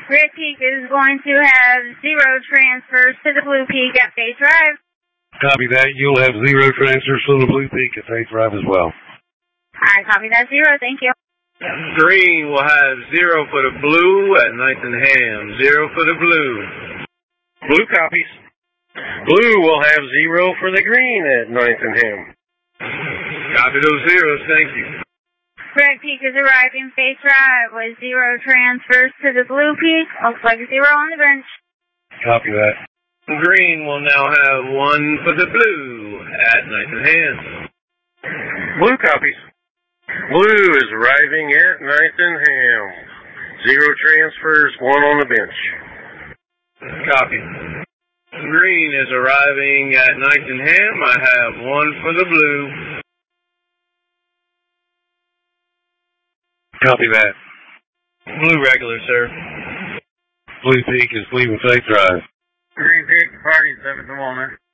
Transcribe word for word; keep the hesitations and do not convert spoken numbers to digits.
Red Peak is going to have zero transfers to the Blue Peak at Faith Drive. Copy that. You'll have zero transfers from the Blue Peak at Faith Drive as well. Alright, copy that. Zero. Thank you. Green will have zero for the Blue at Ninth and Ham. Zero for the Blue. Blue copies. Blue will have zero for the Green at Ninth and Ham. Copy those zeros. Thank you. Red Peak is arriving Faith Drive with zero transfers to the Blue Peak. Looks like zero on the bench. Copy that. Green will now have one for the Blue at Ninth and Ham. Blue copies. Blue is arriving at Ninth and Ham. Zero transfers, one on the bench. Copy. Green is arriving at Ninth and Ham. I have one for the Blue. Copy that. Blue regular, sir. Blue Peak is leaving Faith Drive. Green Peak, party seven to one.